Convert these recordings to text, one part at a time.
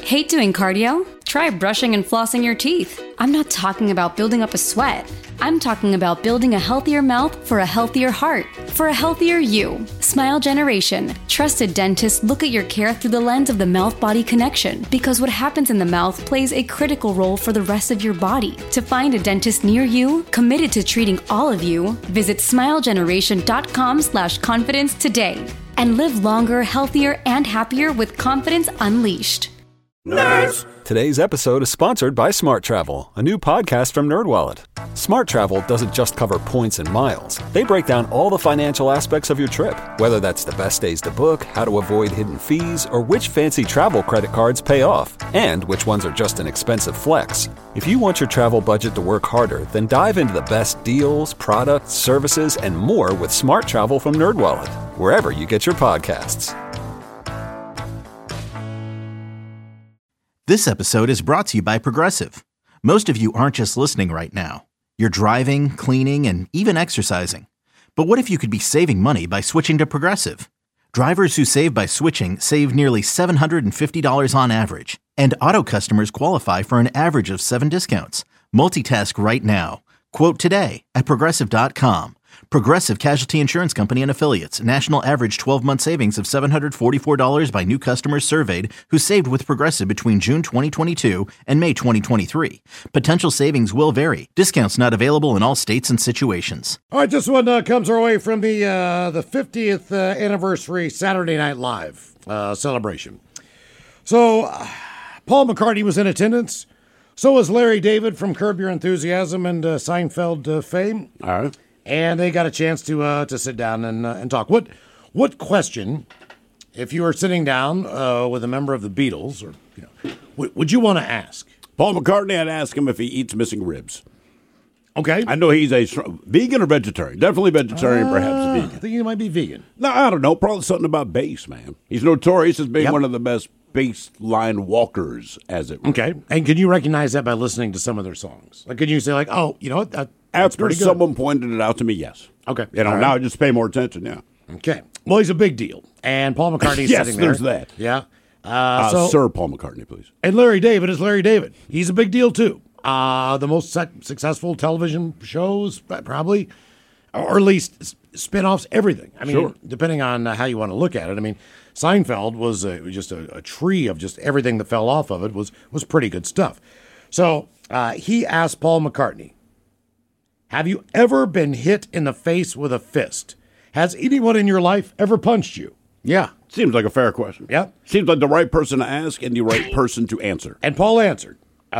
Hate doing cardio? Try brushing and flossing your teeth. I'm not talking about building up a sweat. I'm talking about building a healthier mouth for a healthier heart, for a healthier you. Smile Generation. Trusted dentists look at your care through the lens of the mouth-body connection, because what happens in the mouth plays a critical role for the rest of your body. To find a dentist near you, committed to treating all of you, visit smilegeneration.com/confidence today. And live longer, healthier, and happier with confidence unleashed. Nerds! Today's episode is sponsored by Smart Travel, a new podcast from NerdWallet. Smart Travel doesn't just cover points and miles. They break down all the financial aspects of your trip, whether that's the best days to book, how to avoid hidden fees, or which fancy travel credit cards pay off, and which ones are just an expensive flex. If you want your travel budget to work harder, then dive into the best deals, products, services, and more with Smart Travel from NerdWallet, wherever you get your podcasts. This episode is brought to you by Progressive. Most of you aren't just listening right now. You're driving, cleaning, and even exercising. But what if you could be saving money by switching to Progressive? Drivers who save by switching save nearly $750 on average. And auto customers qualify for an average of 7 discounts. Multitask right now. Quote today at Progressive.com. Progressive Casualty Insurance Company and Affiliates. National average 12-month savings of $744 by new customers surveyed who saved with Progressive between June 2022 and May 2023. Potential savings will vary. Discounts not available in all states and situations. All right, this one comes our way from the 50th anniversary Saturday Night Live celebration. So, Paul McCartney was in attendance. So was Larry David from Curb Your Enthusiasm and Seinfeld fame. All right. And they got a chance to sit down and talk. What question, if you were sitting down with a member of the Beatles, or would you want to ask? Paul McCartney, I'd ask him if he eats missing ribs. Okay. I know he's a vegan or vegetarian. Definitely vegetarian, perhaps vegan. I think he might be vegan. No, I don't know. Probably something about bass, man. He's notorious as being one of the best bass line walkers, as it were. Okay. And can you recognize that by listening to some of their songs? Like, can you say, like, oh, you know what? That's After someone pointed it out to me, yes. Okay. Now I just pay more attention, yeah. Okay. Well, he's a big deal. And Paul McCartney's yes, sitting there. there's that. Yeah. Sir Paul McCartney, please. And Larry David is Larry David. He's a big deal, too. The most successful television shows, probably, or at least spinoffs, everything. I mean, depending on how you want to look at it. I mean, Seinfeld was just a tree of just everything that fell off of it was pretty good stuff. So he asked Paul McCartney, have you ever been hit in the face with a fist? Has anyone in your life ever punched you? Yeah. Seems like a fair question. Yeah. Seems like the right person to ask and the right person to answer. And Paul answered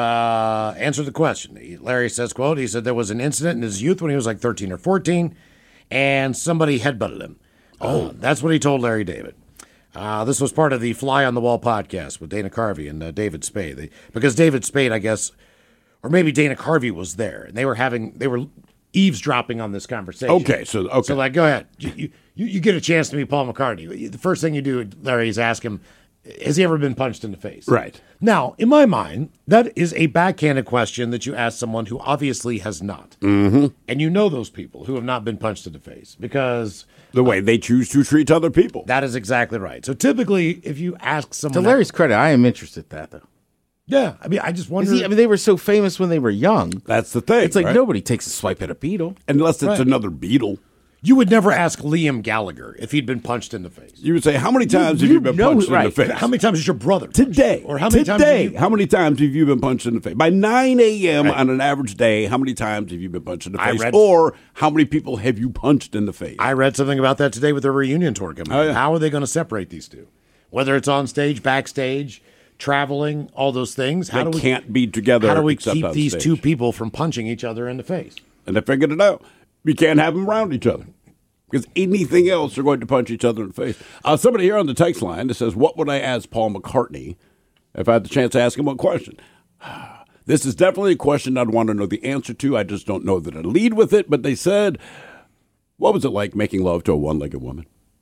the question. Larry says, quote, he said there was an incident in his youth when he was like 13 or 14, and somebody headbutted him. That's what he told Larry David. This was part of the Fly on the Wall podcast with Dana Carvey and David Spade. Because David Spade, I guess, or maybe Dana Carvey was there, and they were eavesdropping on this conversation. Okay, so like, go ahead. You get a chance to meet Paul McCartney. The first thing you do, Larry, is ask him, has he ever been punched in the face? Right. Now, in my mind, that is a backhanded question that you ask someone who obviously has not. Mm-hmm. And you know those people who have not been punched in the face because the way they choose to treat other people. That is exactly right. So typically, if you ask someone... To Larry's credit, I am interested in that, though. Yeah, I mean, I just wonder... they were so famous when they were young. That's the thing. It's like nobody takes a swipe at a Beatle. Unless it's another Beatle. You would never ask Liam Gallagher if he'd been punched in the face. You would say, how many times have you been punched in the face? How many times is your brother today? Or how many times how many times have you been punched in the face? By 9 a.m. on an average day, how many times have you been punched in the face? Or how many people have you punched in the face? I read something about that today with the reunion tour coming up. How are they going to separate these two? Whether it's on stage, backstage, traveling, all those things. They can't be together. How do we keep these two people from punching each other in the face? And they figured it out. You can't have them around each other. Because anything else, they're going to punch each other in the face. Somebody here on the text line that says, what would I ask Paul McCartney if I had the chance to ask him one question? This is definitely a question I'd want to know the answer to. I just don't know that I'd lead with it. But they said, what was it like making love to a one-legged woman?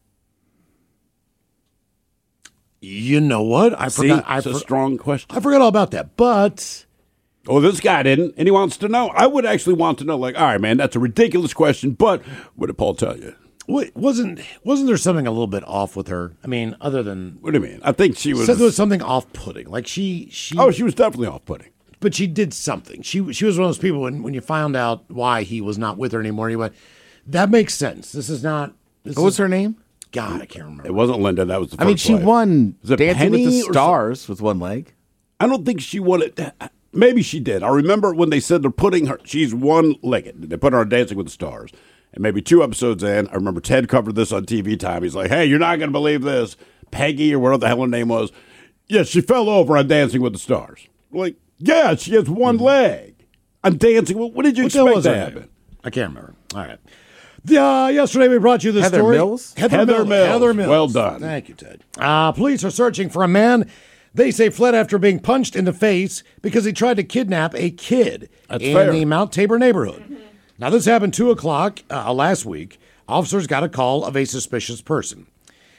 You know what? I forgot. It's a strong question. I forgot all about that. But... Oh, this guy didn't, and he wants to know. I would actually want to know, like, all right, man, that's a ridiculous question, but what did Paul tell you? wasn't there something a little bit off with her? I mean, other than What do you mean? I think she was. said there was something off-putting. Like she. Oh, she was definitely off-putting. But she did something. She was one of those people when you found out why he was not with her anymore. You went, that makes sense. This is not. What was her name? God, I can't remember. It wasn't Linda. That was the first She wife. won Was it Dancing with Penny the or Stars with one leg. I don't think she won it. Maybe she did. I remember when they said they're putting her. She's one-legged. They put her on Dancing with the Stars. And maybe 2 episodes in, I remember Ted covered this on TV Time. He's like, hey, you're not going to believe this. Peggy, or whatever the hell her name was. Yeah, she fell over on Dancing with the Stars. Like, yeah, she has one leg. I'm dancing. What did you expect to happen? I can't remember. All right. Yesterday we brought you this Heather story. Mills? Heather Mills. Well done. Thank you, Ted. Police are searching for a man they say fled after being punched in the face because he tried to kidnap a kid in the Mount Tabor neighborhood. Now, this happened 2 o'clock last week. Officers got a call of a suspicious person.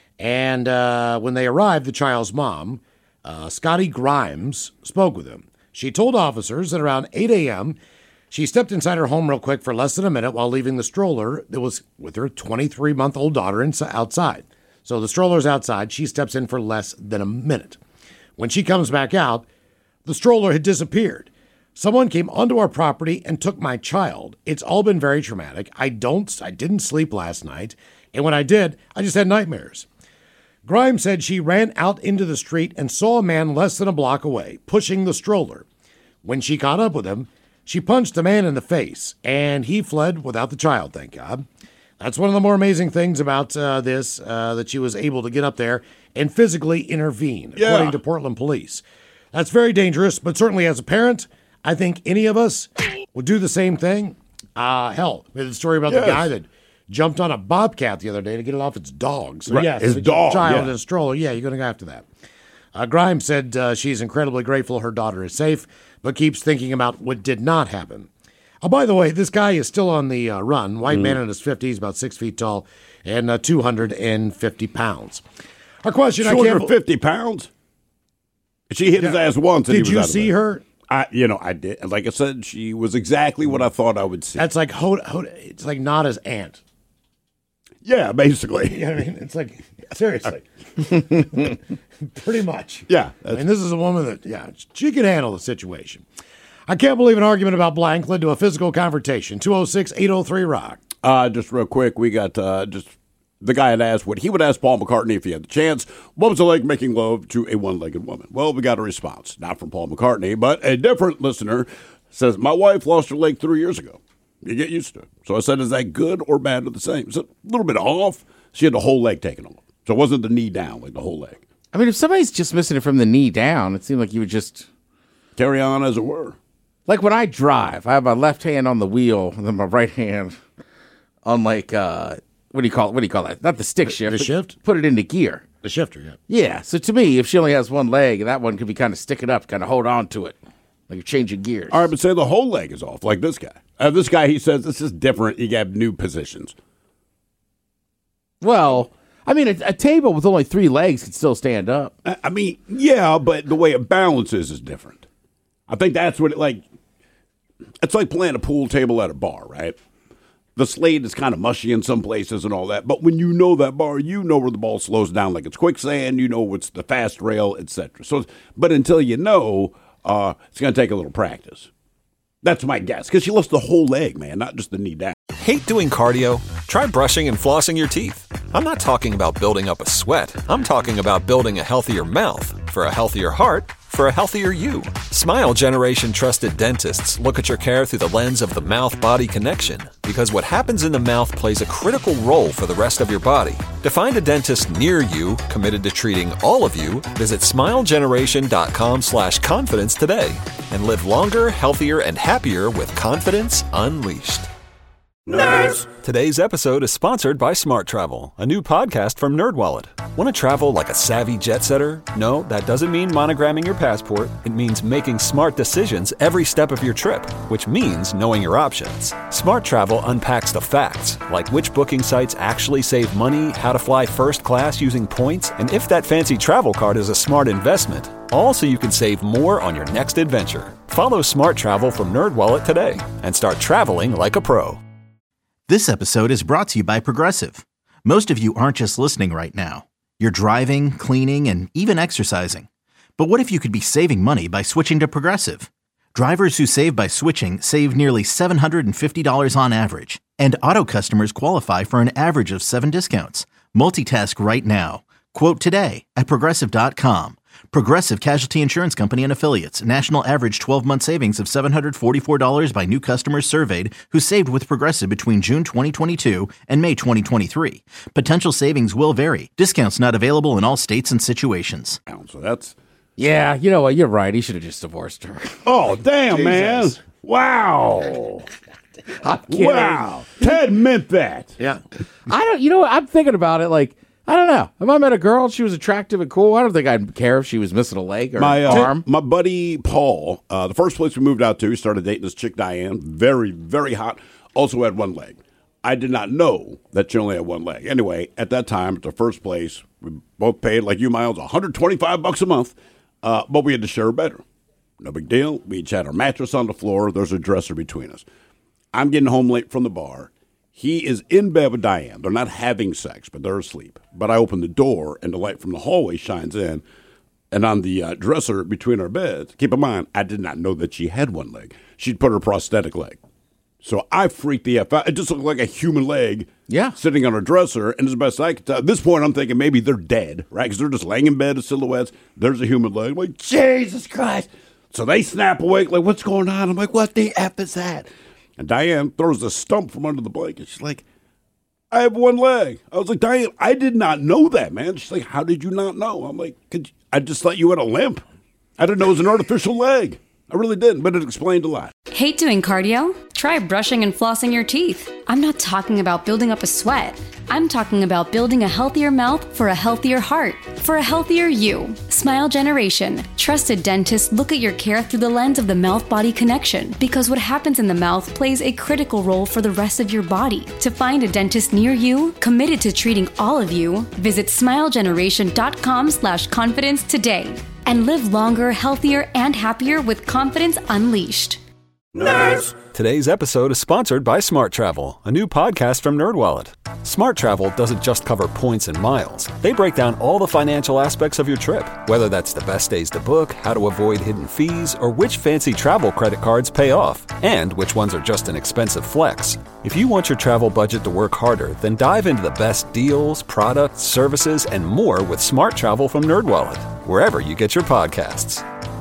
And when they arrived, the child's mom, Scotty Grimes, spoke with him. She told officers that around 8 a.m., she stepped inside her home real quick for less than a minute while leaving the stroller that was with her 23-month-old daughter outside. So the stroller's outside. She steps in for less than a minute. When she comes back out, the stroller had disappeared. Someone came onto our property and took my child. It's all been very traumatic. I didn't sleep last night, and when I did, I just had nightmares. Grimes said she ran out into the street and saw a man less than a block away, pushing the stroller. When she caught up with him, she punched the man in the face, and he fled without the child, thank God. That's one of the more amazing things about this, that she was able to get up there and physically intervene, according to Portland police. That's very dangerous, but certainly as a parent, I think any of us would do the same thing. Hell, we had a story about the guy that jumped on a bobcat the other day to get it off its dog. So, yes, his dog, child in a stroller. Yeah, you're going to go after that. Grimes said she's incredibly grateful her daughter is safe, but keeps thinking about what did not happen. Oh, by the way, this guy is still on the run. White man in his 50s, about 6 feet tall, and 250 pounds. Our question, 250 pounds? She hit his ass once. Did you see her? I did. Like I said, she was exactly what I thought I would see. That's like it's like Nada's aunt. Yeah, basically. You know what I mean? It's like, seriously. Pretty much. Yeah. And this is a woman that, she can handle the situation. I can't believe an argument about blank led to a physical confrontation. 206-803-ROCK. Just real quick, we got the guy had asked what he would ask Paul McCartney if he had the chance. What was it like making love to a one-legged woman? Well, we got a response. Not from Paul McCartney, but a different listener says, my wife lost her leg 3 years ago. You get used to it. So I said, is that good or bad or the same? It's a little bit off. She had the whole leg taken off. So it wasn't the knee down, like the whole leg. I mean, if somebody's just missing it from the knee down, it seemed like you would just carry on as it were. Like when I drive, I have my left hand on the wheel and then my right hand on like what do you call that? Not the stick shift. The shift? Put it into gear. The shifter, yeah. Yeah. So to me, if she only has one leg, that one could be kind of sticking up, kind of hold on to it, like you're changing gears. All right, but say the whole leg is off, like this guy. This guy, he says this is different. You have new positions. Well, I mean, a table with only 3 legs can still stand up. I mean, yeah, but the way it balances is different. I think that's what it's like playing a pool table at a bar, right? The slate is kind of mushy in some places and all that, but when you know that bar, you know where the ball slows down like it's quicksand, you know what's the fast rail, etc. So, but until you know, it's going to take a little practice. That's my guess, because she lost the whole leg, man, not just the knee down. Hate doing cardio? Try brushing and flossing your teeth. I'm not talking about building up a sweat. I'm talking about building a healthier mouth for a healthier heart for a healthier you. Smile Generation trusted dentists look at your care through the lens of the mouth-body connection, because what happens in the mouth plays a critical role for the rest of your body. To find a dentist near you committed to treating all of you, visit smilegeneration.com/confidence today and live longer, healthier, and happier with confidence unleashed. Nerds! Today's episode is sponsored by Smart Travel, a new podcast from NerdWallet. Want to travel like a savvy jet setter? No, that doesn't mean monogramming your passport. It means making smart decisions every step of your trip, which means knowing your options. Smart Travel unpacks the facts, like which booking sites actually save money, how to fly first class using points, and if that fancy travel card is a smart investment. All so you can save more on your next adventure. Follow Smart Travel from NerdWallet today and start traveling like a pro. This episode is brought to you by Progressive. Most of you aren't just listening right now. You're driving, cleaning, and even exercising. But what if you could be saving money by switching to Progressive? Drivers who save by switching save nearly $750 on average, and auto customers qualify for an average of 7 discounts. Multitask right now. Quote today at Progressive.com. Progressive Casualty Insurance Company and Affiliates. National average 12-month savings of $744 by new customers surveyed who saved with Progressive between June 2022 and May 2023. Potential savings will vary. Discounts not available in all states and situations. So that's... Yeah, you know what? You're right. He should have just divorced her. Oh, damn, man. Wow. Wow. Ted meant that. Yeah. I'm thinking about it like, I don't know. If I met a girl and she was attractive and cool, I don't think I'd care if she was missing a leg or an arm. My buddy Paul, the first place we moved out to, he started dating this chick, Diane. Very, very hot. Also had one leg. I did not know that she only had one leg. Anyway, at that time, at the first place, we both paid, like you, Miles, $125 a month. But we had to share a bedroom. No big deal. We each had our mattress on the floor. There's a dresser between us. I'm getting home late from the bar. He is in bed with Diane. They're not having sex, but they're asleep. But I open the door, and the light from the hallway shines in. And on the dresser between our beds, keep in mind, I did not know that she had one leg. She'd put her prosthetic leg. So I freaked the F out. It just looked like a human leg sitting on her dresser. And as best I could tell, at this point, I'm thinking maybe they're dead, right? Because they're just laying in bed as silhouettes. There's a human leg. I'm like, Jesus Christ. So they snap awake, like, what's going on? I'm like, what the F is that? And Diane throws a stump from under the blanket. She's like, I have one leg. I was like, Diane, I did not know that, man. She's like, how did you not know? I'm like, I just thought you had a limp. I didn't know it was an artificial leg. I really didn't, but it explained a lot. Hate doing cardio? Try brushing and flossing your teeth. I'm not talking about building up a sweat. I'm talking about building a healthier mouth for a healthier heart, for a healthier you. Smile Generation. Trusted dentists look at your care through the lens of the mouth-body connection because what happens in the mouth plays a critical role for the rest of your body. To find a dentist near you, committed to treating all of you, visit smilegeneration.com/confidence today. And live longer, healthier, and happier with confidence unleashed. Nerds! Today's episode is sponsored by Smart Travel, a new podcast from NerdWallet. Smart Travel doesn't just cover points and miles. They break down all the financial aspects of your trip, whether that's the best days to book, how to avoid hidden fees, or which fancy travel credit cards pay off, and which ones are just an expensive flex. If you want your travel budget to work harder, then dive into the best deals, products, services, and more with Smart Travel from NerdWallet, wherever you get your podcasts.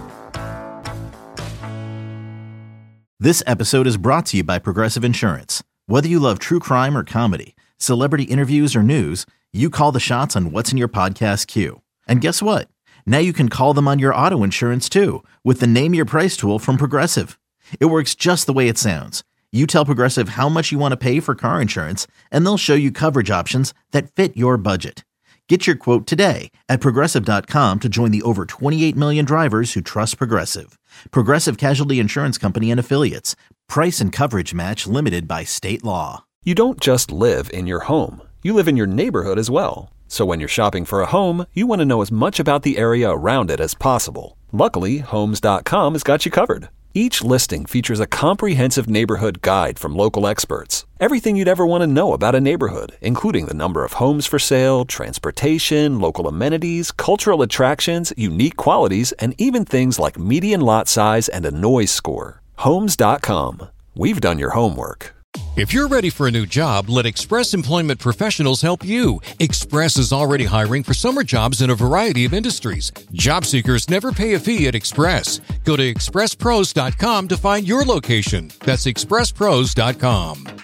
This episode is brought to you by Progressive Insurance. Whether you love true crime or comedy, celebrity interviews or news, you call the shots on what's in your podcast queue. And guess what? Now you can call them on your auto insurance too with the Name Your Price tool from Progressive. It works just the way it sounds. You tell Progressive how much you want to pay for car insurance, and they'll show you coverage options that fit your budget. Get your quote today at Progressive.com to join the over 28 million drivers who trust Progressive. Progressive Casualty Insurance Company and Affiliates. Price and coverage match limited by state law. You don't just live in your home. You live in your neighborhood as well. So when you're shopping for a home, you want to know as much about the area around it as possible. Luckily, Homes.com has got you covered. Each listing features a comprehensive neighborhood guide from local experts. Everything you'd ever want to know about a neighborhood, including the number of homes for sale, transportation, local amenities, cultural attractions, unique qualities, and even things like median lot size and a noise score. Homes.com. We've done your homework. If you're ready for a new job, let Express Employment Professionals help you. Express is already hiring for summer jobs in a variety of industries. Job seekers never pay a fee at Express. Go to expresspros.com to find your location. That's expresspros.com.